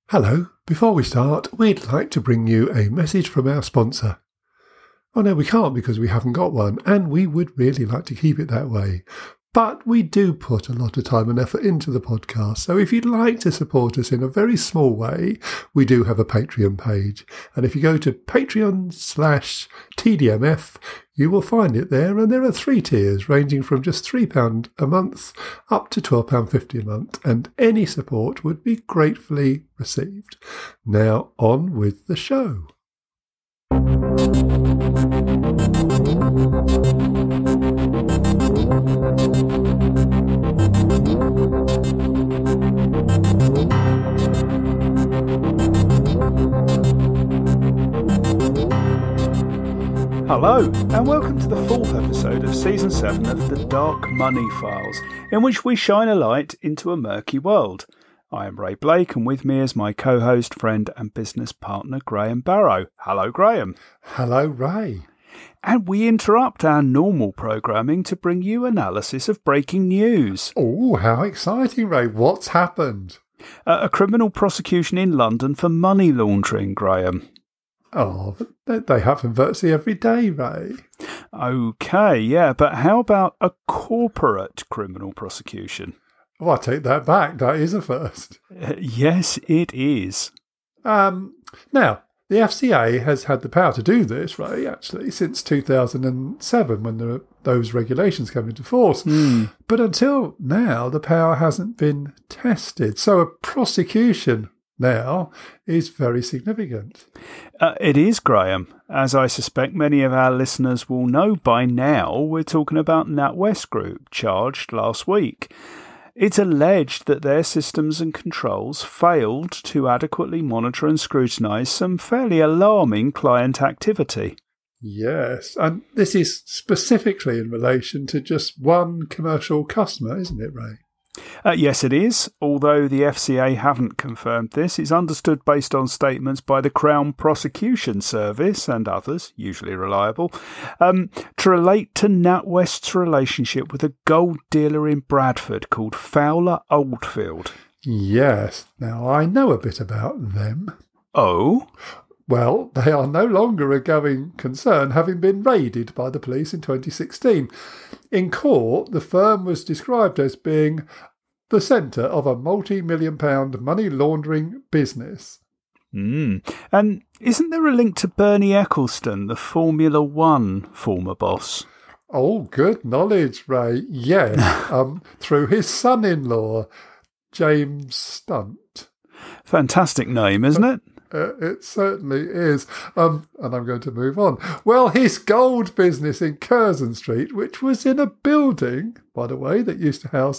Hello, before we start, we'd like to bring you a message from our sponsor. Oh no, we can't because we haven't got one, and we would really like to keep it that way. But we do put a lot of time and effort into the podcast, so if you'd like to support us in a very small way, we do have a Patreon page. And if you go to patreon.com/TDMF, you will find it there, and there are 3 tiers ranging from just £3 a month up to £12.50 a month, and any support would be gratefully received. Now on with the show. Hello, and welcome to the 4th episode of Season 7 of The Dark Money Files, in which we shine a light into a murky world. I am Ray Blake, and with me is my co-host, friend and business partner, Graham Barrow. Hello, Graham. Hello, Ray. And we interrupt our normal programming to bring you analysis of breaking news. Oh, how exciting, Ray. What's happened? A criminal prosecution in London for money laundering, Graham. Oh, but they happen virtually every day, Ray. OK, yeah, but how about a corporate criminal prosecution? Oh, I take that back. That is a first. Yes, it is. Now, the FCA has had the power to do this, Ray, actually, since 2007 when those regulations came into force. But until now, the power hasn't been tested. So a prosecution now is very significant. It is, Graham. As I suspect many of our listeners will know by now, we're talking about NatWest Group, charged last week. It's alleged that their systems and controls failed to adequately monitor and scrutinise some fairly alarming client activity. Yes, and this is specifically in relation to just one commercial customer, isn't it, Ray? Yes, it is. Although the FCA haven't confirmed this, it's understood based on statements by the Crown Prosecution Service and others, usually reliable, to relate to NatWest's relationship with a gold dealer in Bradford called Fowler Oldfield. Yes. Now, I know a bit about them. Oh? Well, they are no longer a going concern, having been raided by the police in 2016. In court, the firm was described as being the centre of a multi-million-pound money laundering business. And isn't there a link to Bernie Ecclestone, the Formula One former boss? Oh, good knowledge, Ray. Yes, through his son-in-law, James Stunt. Fantastic name, isn't it? It certainly is. And I'm going to move on. Well, his gold business in Curzon Street, which was in a building, by the way, that used to house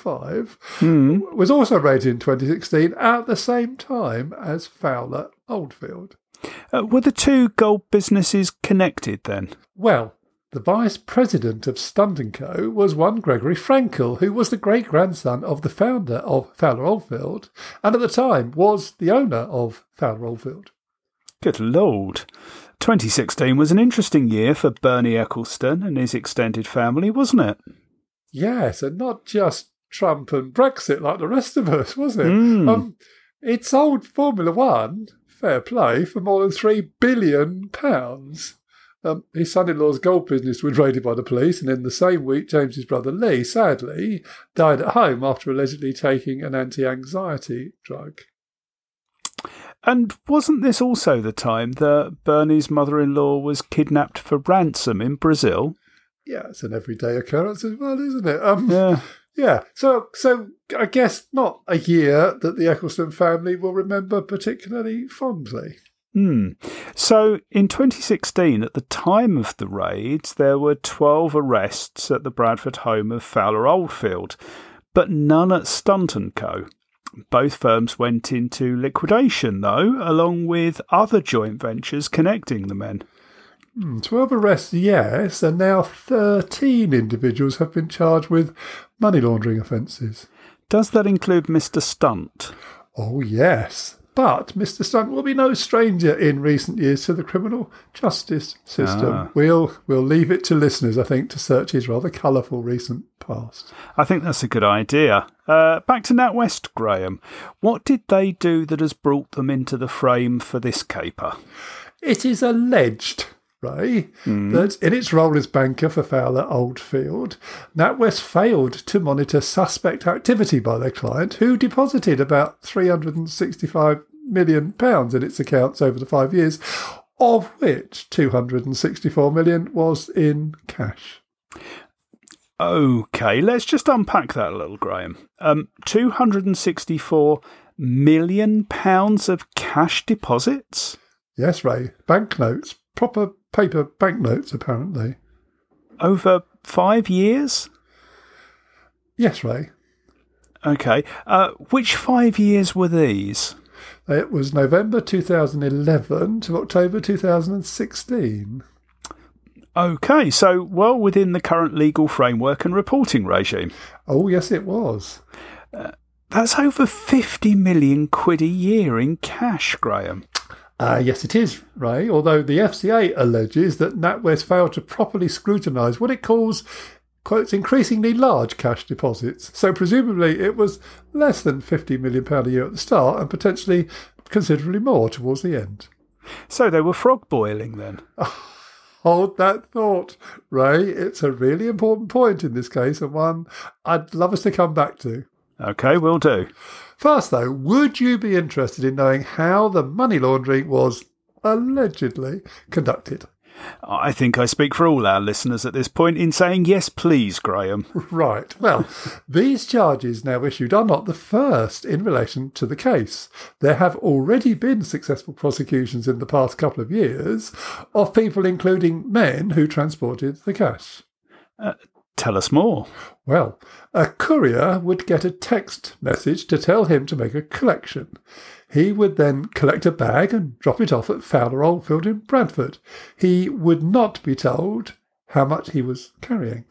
MI5, was also raided in 2016 at the same time as Fowler Oldfield. Were the two gold businesses connected then? Well, the vice president of Stunt & Co. was one Gregory Frankel, who was the great-grandson of the founder of Fowler Oldfield, and at the time was the owner of Fowler Oldfield. Good Lord. 2016 was an interesting year for Bernie Ecclestone and his extended family, wasn't it? Yes, and not just Trump and Brexit like the rest of us, was it? It sold Formula One, fair play, for more than £3 billion. His son-in-law's gold business was raided by the police, and in the same week, James's brother Lee, sadly, died at home after allegedly taking an anti-anxiety drug. And wasn't this also the time that Bernie's mother-in-law was kidnapped for ransom in Brazil? Yeah, it's an everyday occurrence as well, isn't it? Yeah. So I guess not a year that the Ecclestone family will remember particularly fondly. So in 2016, at the time of the raids, there were 12 arrests at the Bradford home of Fowler Oldfield, but none at Stunt & Co. Both firms went into liquidation, though, along with other joint ventures connecting the men. 12 arrests, yes, and now 13 individuals have been charged with money laundering offences. Does that include Mr. Stunt? Oh, yes. But Mr. Stunt will be no stranger in recent years to the criminal justice system. We'll leave it to listeners, I think, to search his rather colourful recent past. I think that's a good idea. Back to NatWest, Graham. What did they do that has brought them into the frame for this caper? It is alleged, Ray, that in its role as banker for Fowler Oldfield, NatWest failed to monitor suspect activity by their client, who deposited about £365 million in its accounts over the 5 years, of which £264 million was in cash. OK, let's just unpack that a little, Graham. £264 million of cash deposits? Yes, Ray. Banknotes. Proper paper banknotes, apparently. Over 5 years? Yes, Ray. OK. Which 5 years were these? It was November 2011 to October 2016. OK, so well within the current legal framework and reporting regime. Oh, yes, it was. That's over 50 million quid a year in cash, Graham. Yes, it is, Ray, although the FCA alleges that NatWest failed to properly scrutinise what it calls, quotes, increasingly large cash deposits. So presumably it was less than £50 million a year at the start and potentially considerably more towards the end. So they were frog boiling then? Hold that thought, Ray. It's a really important point in this case and one I'd love us to come back to. OK, will do. First, though, would you be interested in knowing how the money laundering was allegedly conducted? I think I speak for all our listeners at this point in saying yes, please, Graham. Right. Well, these charges now issued are not the first in relation to the case. There have already been successful prosecutions in the past couple of years of people, including men, who transported the cash. Tell us more. Well, a courier would get a text message to tell him to make a collection. He would then collect a bag and drop it off at Fowler Oldfield in Bradford. He would not be told how much he was carrying.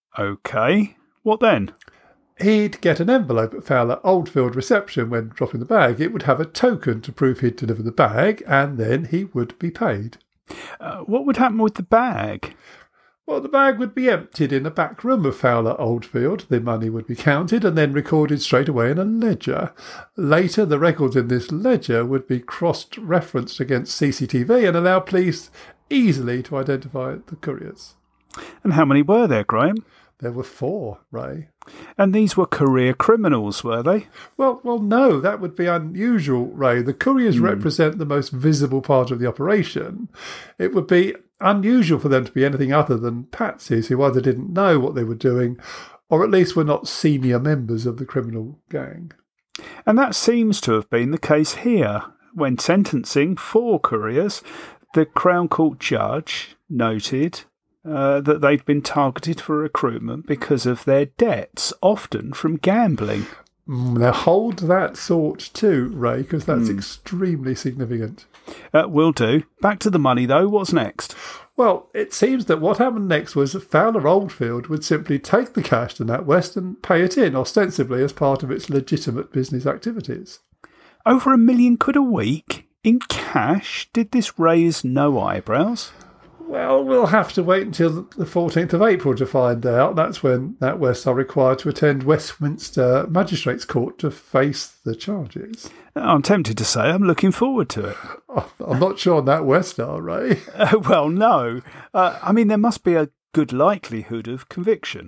OK. What then? He'd get an envelope at Fowler Oldfield reception when dropping the bag. It would have a token to prove he'd delivered the bag, and then he would be paid. What would happen with the bag? Well, the bag would be emptied in the back room of Fowler Oldfield. The money would be counted and then recorded straight away in a ledger. Later, the records in this ledger would be cross-referenced against CCTV and allow police easily to identify the couriers. And how many were there, Graham? There were 4, Ray. And these were career criminals, were they? Well, no, that would be unusual, Ray. The couriers represent the most visible part of the operation. It would be unusual for them to be anything other than patsies who either didn't know what they were doing or at least were not senior members of the criminal gang. And that seems to have been the case here. When sentencing 4 couriers, the Crown Court judge noted that they'd been targeted for recruitment because of their debts, often from gambling. Now hold that thought too, Ray, because that's extremely significant. Will do. Back to the money, though. What's next? Well, it seems that what happened next was that Fowler Oldfield would simply take the cash to NatWest and pay it in, ostensibly as part of its legitimate business activities. Over £1 million a week? In cash? Did this raise no eyebrows? Well, we'll have to wait until the 14th of April to find out. That's when NatWest are required to attend Westminster Magistrates Court to face the charges. I'm tempted to say I'm looking forward to it. I'm not sure NatWest are, Ray. Well, no. I mean, there must be a good likelihood of conviction.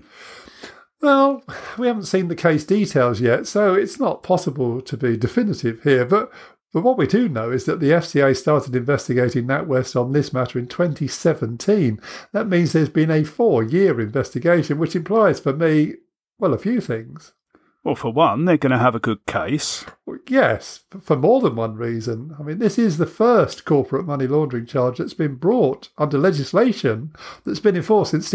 Well, we haven't seen the case details yet, so it's not possible to be definitive here, but what we do know is that the FCA started investigating NatWest on this matter in 2017. That means there's been a 4-year investigation, which implies for me, well, a few things. Well, for one, they're going to have a good case. Yes, for more than one reason. I mean, this is the first corporate money laundering charge that's been brought under legislation that's been enforced since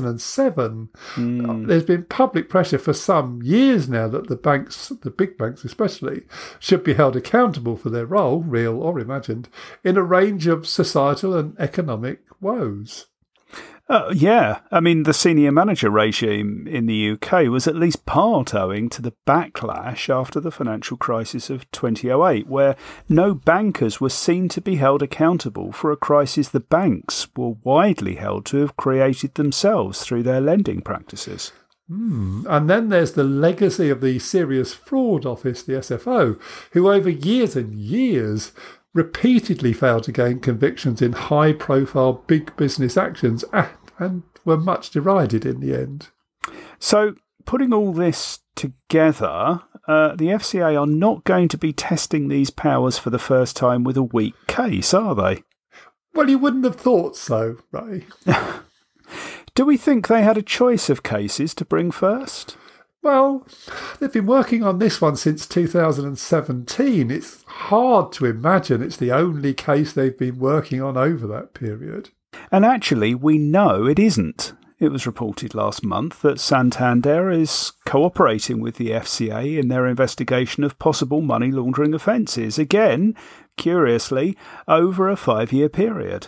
2007. There's been public pressure for some years now that the banks, the big banks especially, should be held accountable for their role, real or imagined, in a range of societal and economic woes. Yeah, I mean, the senior manager regime in the UK was at least part owing to the backlash after the financial crisis of 2008, where no bankers were seen to be held accountable for a crisis the banks were widely held to have created themselves through their lending practices. And then there's the legacy of the Serious Fraud Office, the SFO, who over years and years repeatedly failed to gain convictions in high-profile big business actions and were much derided in the end. So, putting all this together, the FCA are not going to be testing these powers for the first time with a weak case, are they? Well, you wouldn't have thought so, Ray. Do we think they had a choice of cases to bring first? Well, they've been working on this one since 2017. It's hard to imagine it's the only case they've been working on over that period. And actually, we know it isn't. It was reported last month that Santander is cooperating with the FCA in their investigation of possible money laundering offences, again, curiously, over a 5-year period.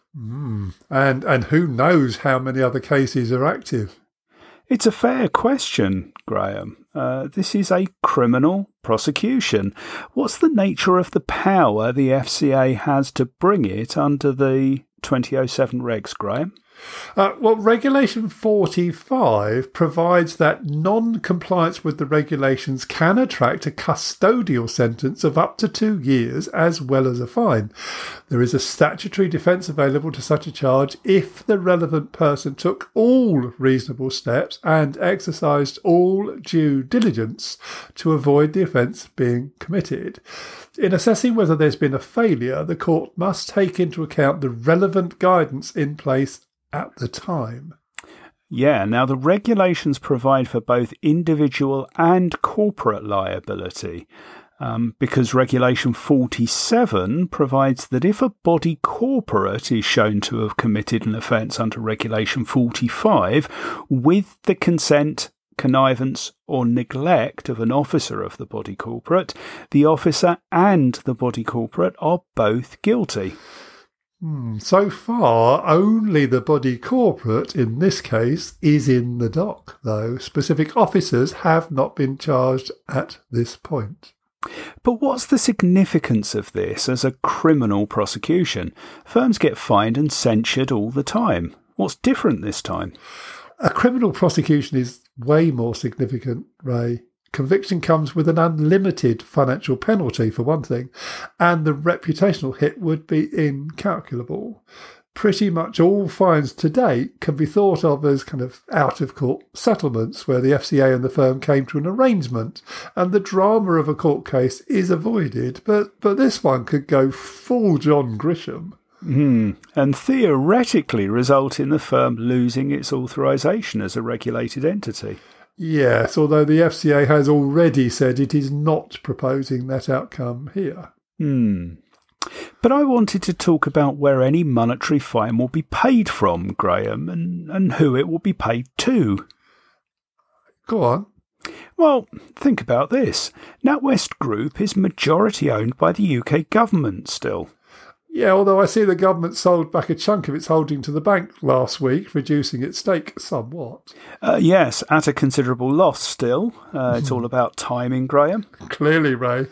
And who knows how many other cases are active? It's a fair question, Graham. This is a criminal prosecution. What's the nature of the power the FCA has to bring it under the 2007 regs, Graham? Well, Regulation 45 provides that non-compliance with the regulations can attract a custodial sentence of up to 2 years as well as a fine. There is a statutory defence available to such a charge if the relevant person took all reasonable steps and exercised all due diligence to avoid the offence being committed. In assessing whether there's been a failure, the court must take into account the relevant guidance in place at the time. Yeah, now the regulations provide for both individual and corporate liability, because Regulation 47 provides that if a body corporate is shown to have committed an offence under Regulation 45 with the consent, connivance or neglect of an officer of the body corporate, the officer and the body corporate are both guilty. So far, only the body corporate, in this case, is in the dock, though. Specific officers have not been charged at this point. But what's the significance of this as a criminal prosecution? Firms get fined and censured all the time. What's different this time? A criminal prosecution is way more significant, Ray. Conviction comes with an unlimited financial penalty, for one thing, and the reputational hit would be incalculable. Pretty much all fines to date can be thought of as kind of out-of-court settlements where the FCA and the firm came to an arrangement and the drama of a court case is avoided. But this one could go full John Grisham. And theoretically result in the firm losing its authorisation as a regulated entity. Yes, although the FCA has already said it is not proposing that outcome here. But I wanted to talk about where any monetary fine will be paid from, Graham, and who it will be paid to. Go on. Well, think about this. NatWest Group is majority owned by the UK government still. Yeah, although I see the government sold back a chunk of its holding to the bank last week, reducing its stake somewhat. Yes, at a considerable loss still. It's all about timing, Graham. Clearly, Ray.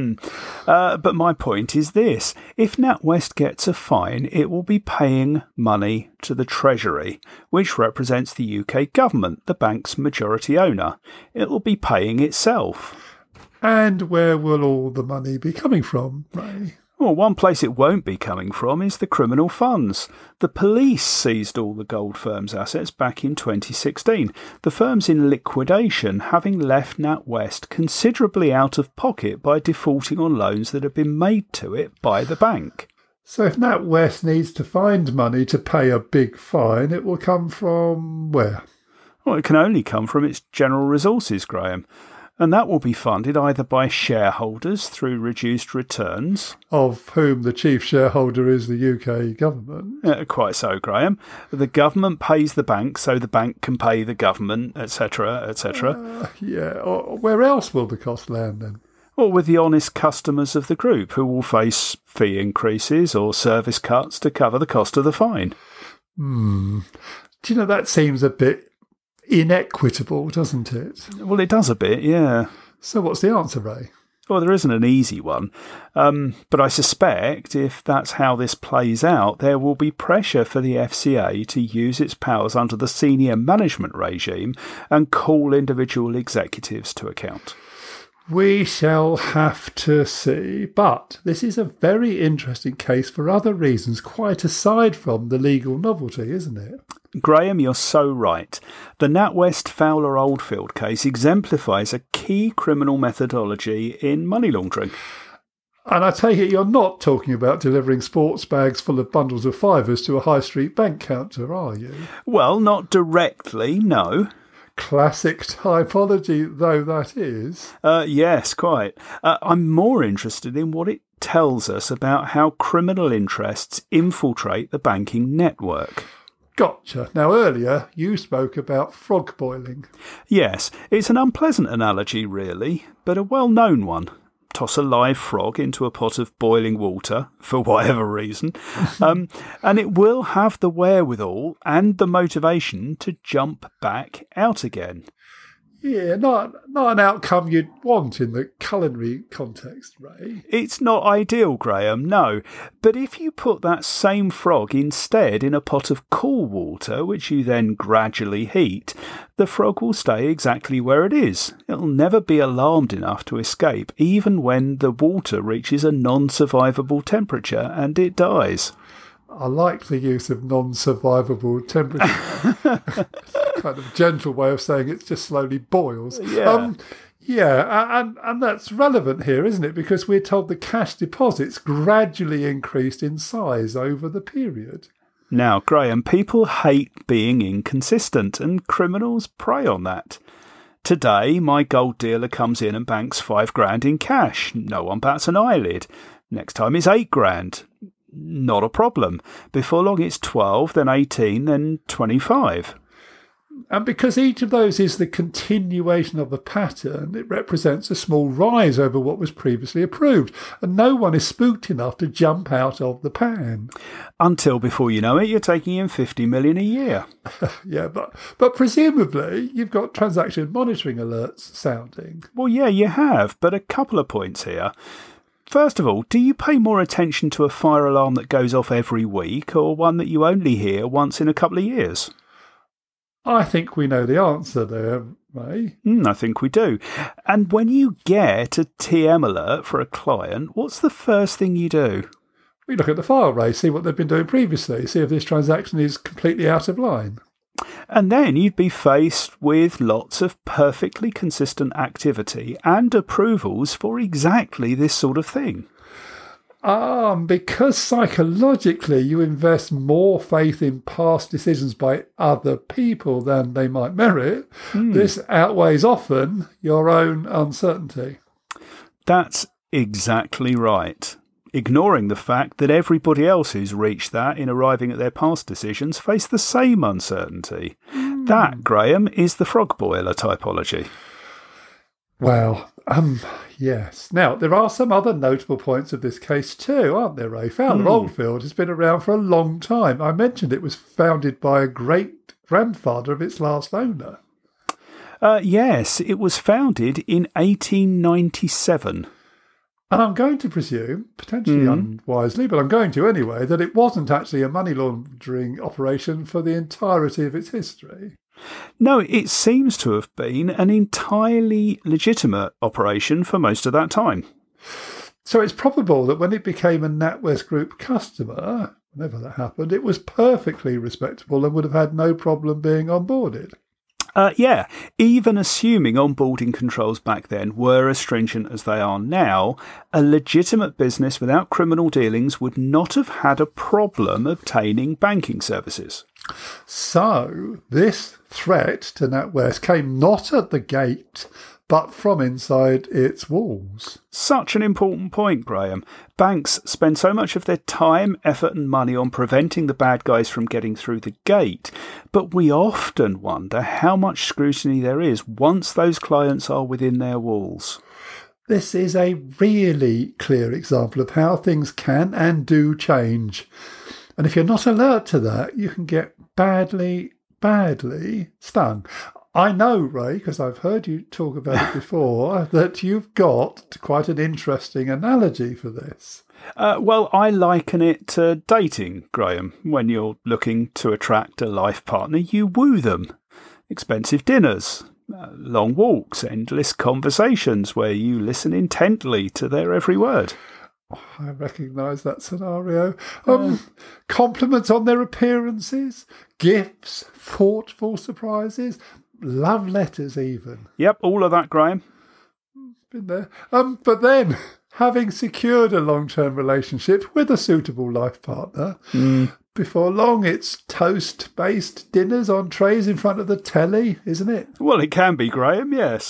But my point is this. If NatWest gets a fine, it will be paying money to the Treasury, which represents the UK government, the bank's majority owner. It will be paying itself. And where will all the money be coming from, Ray? Well, one place it won't be coming from is the criminal funds. The police seized all the gold firm's assets back in 2016. The firm's in liquidation, having left NatWest considerably out of pocket by defaulting on loans that had been made to it by the bank. So if NatWest needs to find money to pay a big fine, it will come from where? Well, it can only come from its general resources, Graham. And that will be funded either by shareholders through reduced returns. Of whom the chief shareholder is the UK government. Quite so, Graham. The government pays the bank so the bank can pay the government, etc., etc. Or where else will the cost land then? Or with the honest customers of the group who will face fee increases or service cuts to cover the cost of the fine. Do you know, that seems a bit inequitable, doesn't it? Well, it does a bit, yeah. So what's the answer, Ray? Well, there isn't an easy one, but I suspect if that's how this plays out, there will be pressure for the FCA to use its powers under the senior management regime and call individual executives to account. We shall have to see, but this is a very interesting case for other reasons, quite aside from the legal novelty, isn't it? Graham, you're so right. The NatWest Fowler Oldfield case exemplifies a key criminal methodology in money laundering. And I take it you're not talking about delivering sports bags full of bundles of fivers to a high street bank counter, are you? Well, not directly, no. Classic typology, though that is. Yes, quite. I'm more interested in what it tells us about how criminal interests infiltrate the banking network. Gotcha. Now, earlier you spoke about frog boiling. Yes, it's an unpleasant analogy, really, but a well-known one. Toss a live frog into a pot of boiling water, for whatever reason, and it will have the wherewithal and the motivation to jump back out again. Yeah, not an outcome you'd want in the culinary context, Ray. It's not ideal, Graham, no. But if you put that same frog instead in a pot of cool water, which you then gradually heat, the frog will stay exactly where it is. It'll never be alarmed enough to escape, even when the water reaches a non-survivable temperature and it dies. I like the use of non-survivable temperature. Kind of gentle way of saying it just slowly boils. Yeah. And that's relevant here, isn't it? Because we're told the cash deposits gradually increased in size over the period. Now, Graham, people hate being inconsistent, and criminals prey on that. Today, my gold dealer comes in and banks $5,000 in cash. No one bats an eyelid. Next time it's $8,000. Not a problem. Before long it's 12, then 18, then 25. And because each of those is the continuation of a pattern, it represents a small rise over what was previously approved, and no one is spooked enough to jump out of the pan. Until before you know it, you're taking in $50 million a year. Yeah, but presumably you've got transaction monitoring alerts sounding. Well, yeah, you have, but a couple of points here. First of all, do you pay more attention to a fire alarm that goes off every week or one that you only hear once in a couple of years? I think we know the answer there, Ray. I think we do. And when you get a TM alert for a client, what's the first thing you do? We look at the file, Ray, see what they've been doing previously, see if this transaction is completely out of line. And then you'd be faced with lots of perfectly consistent activity and approvals for exactly this sort of thing. Because psychologically you invest more faith in past decisions by other people than they might merit, this outweighs often your own uncertainty. That's exactly right. Ignoring the fact that everybody else who's reached that in arriving at their past decisions face the same uncertainty. That, Graham, is the frog boiler typology. Well, yes. Now, there are some other notable points of this case too, aren't there, Ray? Fowler Oldfield has been around for a long time. I mentioned it was founded by a great-grandfather of its last owner. Yes, it was founded in 1897. And I'm going to presume, potentially unwisely, but I'm going to anyway, that it wasn't actually a money laundering operation for the entirety of its history. No, it seems to have been an entirely legitimate operation for most of that time. So it's probable that when it became a NatWest Group customer, whenever that happened, it was perfectly respectable and would have had no problem being onboarded. Yeah, even assuming onboarding controls back then were as stringent as they are now, a legitimate business without criminal dealings would not have had a problem obtaining banking services. So this threat to NatWest came not at the gate, but from inside its walls. Such an important point, Graham. Banks spend so much of their time, effort and money on preventing the bad guys from getting through the gate, but we often wonder how much scrutiny there is once those clients are within their walls. This is a really clear example of how things can and do change. And if you're not alert to that, you can get badly, badly stung. I know, Ray, because I've heard you talk about it before, that you've got quite an interesting analogy for this. Well, I liken it to dating, Graham. When you're looking to attract a life partner, you woo them. Expensive dinners, long walks, endless conversations where you listen intently to their every word. I recognise that scenario. Compliments on their appearances, gifts, thoughtful surprises, love letters even. Yep, all of that, Graham. Been there. But then, having secured a long-term relationship with a suitable life partner, before long it's toast-based dinners on trays in front of the telly, isn't it? Well, it can be, Graham, yes.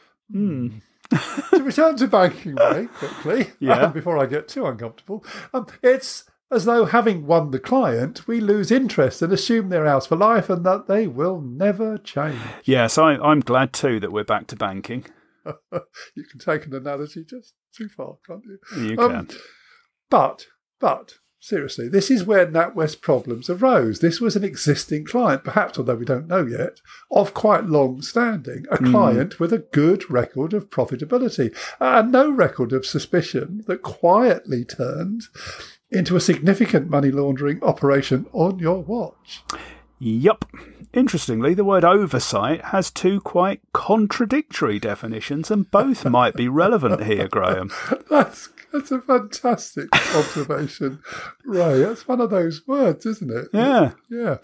To return to banking very quickly, before I get too uncomfortable, it's as though having won the client, we lose interest and assume they're ours for life and that they will never change. Yes, I'm glad too that we're back to banking. You can take an analogy just too far, can't you? You can. But, seriously, this is where NatWest problems arose. This was an existing client, perhaps, although we don't know yet, of quite long standing, a client with a good record of profitability and no record of suspicion that quietly turned into a significant money laundering operation on your watch. Yup. Interestingly, the word oversight has two quite contradictory definitions, and both might be relevant here, Graham. That's a fantastic observation, Ray. That's one of those words, isn't it? Yeah. Yeah.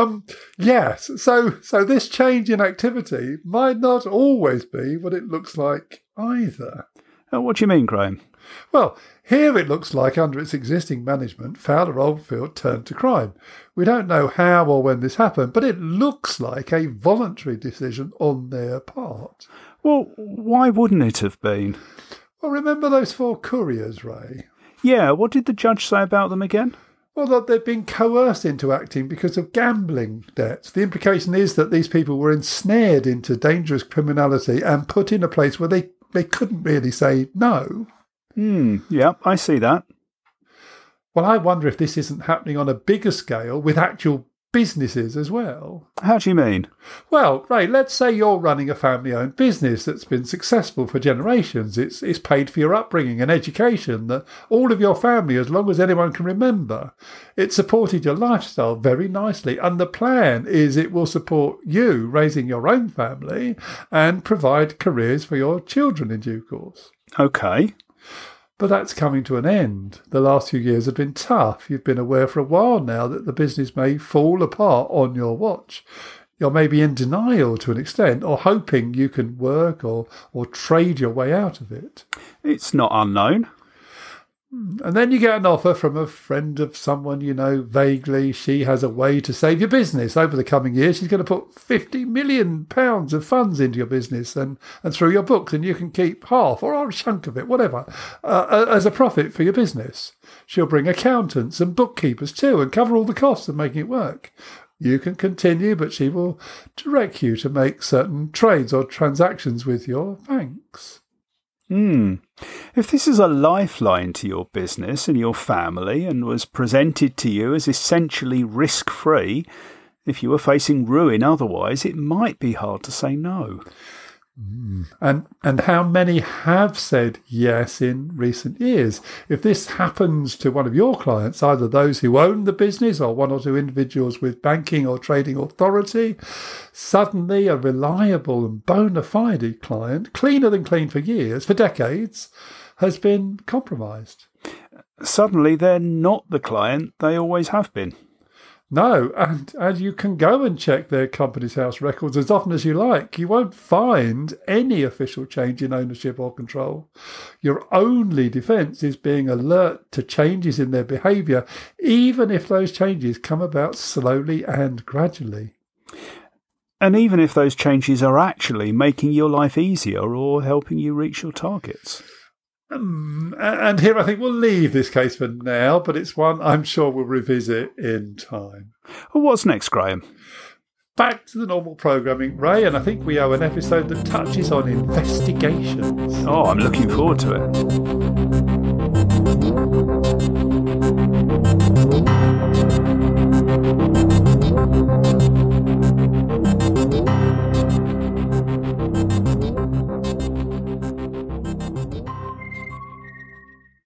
Yes. So this change in activity might not always be what it looks like either. What do you mean, Graham? Well, here it looks like under its existing management, Fowler Oldfield turned to crime. We don't know how or when this happened, but it looks like a voluntary decision on their part. Well, why wouldn't it have been? Well, remember those 4 couriers, Ray? Yeah, what did the judge say about them again? Well, that they've been coerced into acting because of gambling debts. The implication is that these people were ensnared into dangerous criminality and put in a place where they couldn't really say no. Yeah, I see that. Well, I wonder if this isn't happening on a bigger scale with actual businesses as well. How do you mean? Well, Ray, let's say you're running a family-owned business that's been successful for generations. It's paid for your upbringing and education, that all of your family, as long as anyone can remember. It supported your lifestyle very nicely, and the plan is it will support you raising your own family and provide careers for your children in due course. Okay. But that's coming to an end. The last few years have been tough. You've been aware for a while now that the business may fall apart on your watch. You're maybe in denial to an extent, or hoping you can work or trade your way out of it. It's not unknown. And then you get an offer from a friend of someone you know vaguely. She has a way to save your business. Over the coming years, she's going to put £50 million of funds into your business and through your books, and you can keep half or a chunk of it, whatever, as a profit for your business. She'll bring accountants and bookkeepers too and cover all the costs of making it work. You can continue, but she will direct you to make certain trades or transactions with your banks. If this is a lifeline to your business and your family and was presented to you as essentially risk-free, if you were facing ruin otherwise, it might be hard to say no. And how many have said yes in recent years? If this happens to one of your clients, either those who own the business or one or two individuals with banking or trading authority, suddenly a reliable and bona fide client, cleaner than clean for years, for decades, has been compromised. Suddenly they're not the client they always have been. No, and you can go and check their company's house records as often as you like. You won't find any official change in ownership or control. Your only defence is being alert to changes in their behaviour, even if those changes come about slowly and gradually. And even if those changes are actually making your life easier or helping you reach your targets. And here I think we'll leave this case for now, but it's one I'm sure we'll revisit in time. Well, what's next, Graham? Back to the normal programming, Ray, and I think we owe an episode that touches on investigations. Oh, I'm looking forward to it.